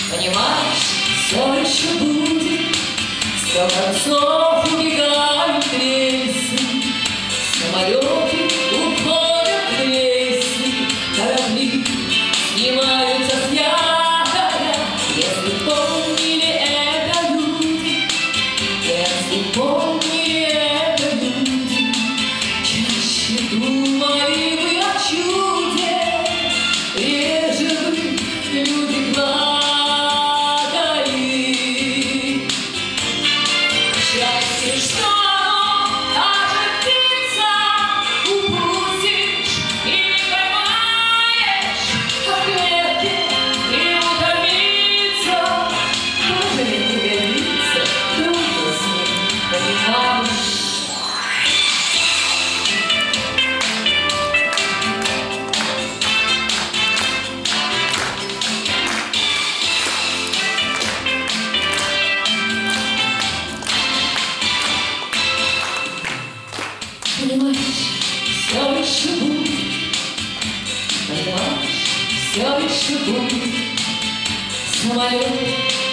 Понимаешь, все еще будет, 100 концов убегают рельсы, самолеты уходят в рейсы, корабли снимаются с якоря. Если помнили это люди, если помнили это люди, чаще думали вы о чуде, реже вы, люди, счастье, что даже птица упустишь и не поймаешь, а в клетке и утомиться, тоже не пригодится, трудно с ним, понимаешь. Понимаешь, все еще будет, понимаешь, все еще будет самолет.